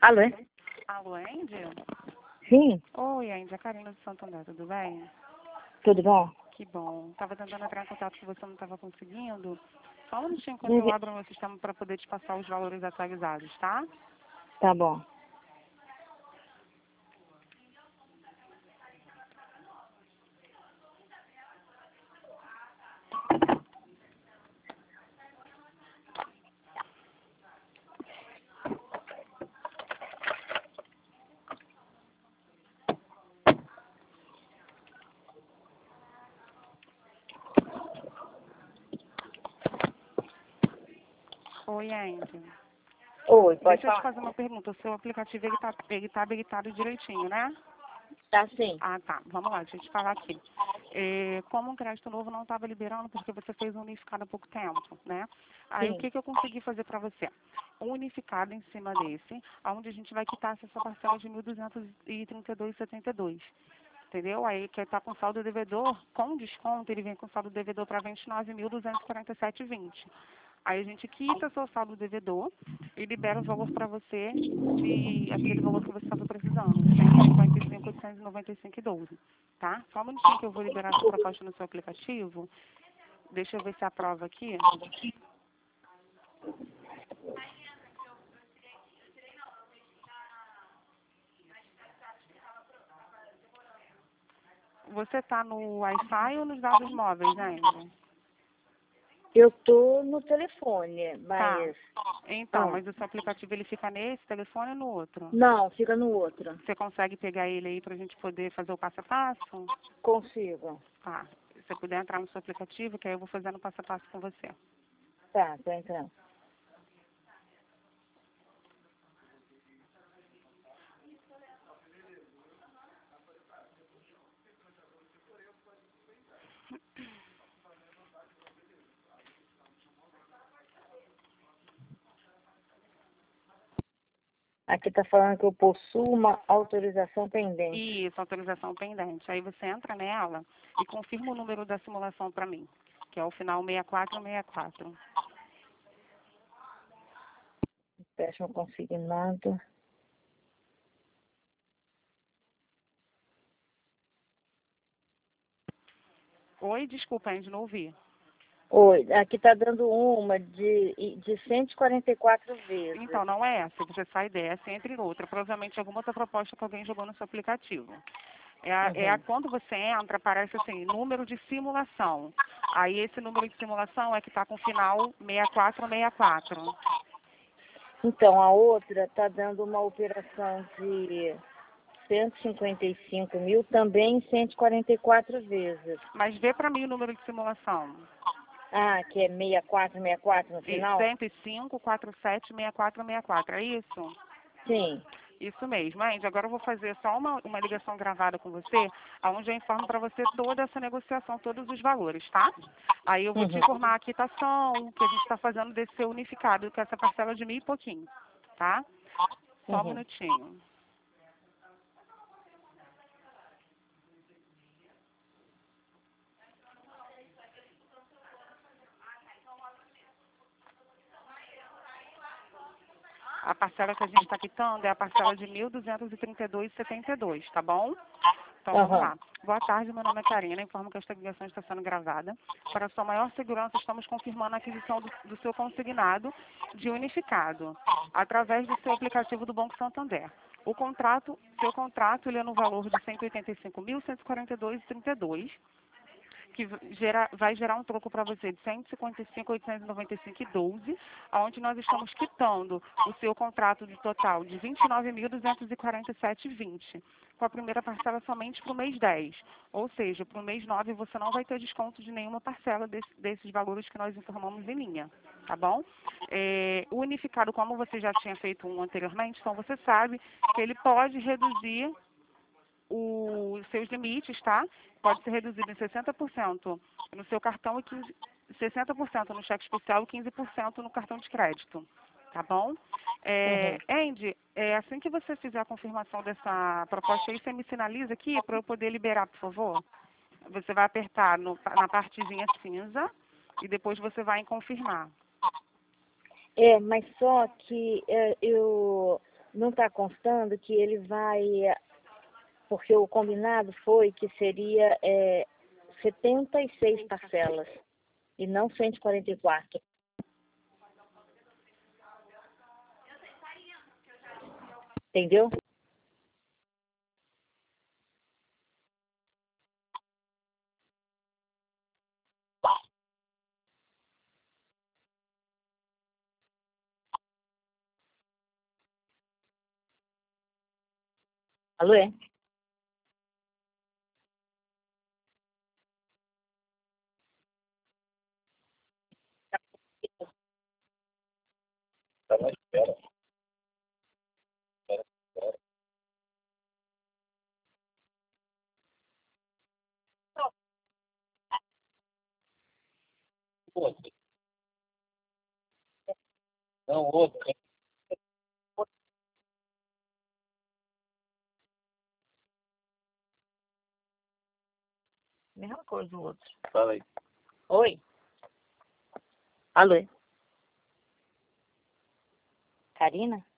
Alô? Alô, Andy? Sim, Oi, Andy, a Karina do Santo André, tudo bem? tudo bom? Que bom. Tava tentando entrar em contato com você, não estava conseguindo. Só um minutinho enquanto eu Diga- abro o meu sistema para poder te passar os valores atualizados, tá? Tá bom. Oi, Andy. Oi, pode Deixa eu te falar? fazer uma pergunta. O seu aplicativo, ele tá habilitado direitinho, né? Tá sim. Ah, tá. Vamos lá, deixa eu te falar aqui. Como um crédito novo não estava liberando porque você fez um unificado há pouco tempo, né? Aí o Sim. que eu consegui fazer para você? Um unificado em cima desse, onde a gente vai quitar essa sua parcela de 1.232,72. Entendeu? Aí que está com saldo devedor, com desconto, ele vem com saldo devedor para 29.247,20. Aí a gente quita seu saldo devedor e libera o valor para você de aquele valor que você estava precisando, 155.895,12, tá? Só um minutinho que eu vou liberar essa proposta no seu aplicativo. Deixa eu ver se aprova aqui. Você está no Wi-Fi ou nos dados móveis, né, Andy? Eu tô no telefone, Tá. mas... Então, Ah, mas o seu aplicativo ele fica nesse telefone ou no outro? não, fica no outro. Você consegue pegar ele aí para a gente poder fazer o passo a passo? Consigo. Tá. Se você puder entrar no seu aplicativo, que aí eu vou fazendo passo a passo com você. Tá, tô entrando. Aqui tá falando que eu possuo uma autorização pendente. Isso, autorização pendente. Aí você entra nela e confirma o número da simulação para mim, que é o final 6464. Péssimo consignado. Oi, desculpa, ainda não ouvi. Oi, aqui tá dando uma de 144 vezes. Então, não é essa. Você sai dessa e entra em outra. Provavelmente alguma outra proposta que alguém jogou no seu aplicativo. Uhum. Quando você entra, aparece assim, número de simulação. Aí esse número de simulação é que está com final 6464. Então, a outra tá dando uma operação de 155 mil, também 144 vezes. Mas vê para mim o número de simulação. Ah, que é 6464 no E final? 105, 47, 6464, é isso? Sim. Isso mesmo, Andy. Agora eu vou fazer só uma ligação gravada com você, onde eu informo para você toda essa negociação, todos os valores, tá? Aí eu vou te Uhum. informar a quitação que a gente está fazendo desse seu unificado, com essa parcela de 1.000 e pouquinho, tá? Só um Uhum. minutinho. A parcela que a gente está quitando é a parcela de 1.232,72, tá bom? Então vamos Uhum. lá. Boa tarde, meu nome é Karina. Informo que esta ligação está sendo gravada. Para sua maior segurança, estamos confirmando a aquisição do seu consignado de unificado através do seu aplicativo do Banco Santander. Seu contrato, ele é no valor de 185.142,32, que vai gerar um troco para você de 155.895,12, onde nós estamos quitando o seu contrato de total de 29.247,20, com a primeira parcela somente para o mês 10. Ou seja, para o mês 9 você não vai ter desconto de nenhuma parcela desses valores que nós informamos em linha, tá bom? O unificado, como você já tinha feito um anteriormente, então você sabe que ele pode reduzir os seus limites, tá? Pode ser reduzido em 60% no seu cartão e 60% no cheque especial e 15% no cartão de crédito, tá bom? Uhum. Andy, assim que você fizer a confirmação dessa proposta aí, você me sinaliza aqui para eu poder liberar, por favor? Você vai apertar na partezinha cinza e depois você vai em confirmar. Mas só que eu não está constando que ele vai, porque o combinado foi que seria 76 parcelas e não 144. Entendeu? Alô? Tá na espera. Espera, espera. Outro. Não, outro. Mesma coisa do outro. Fala aí. Oi? Alô? Karina?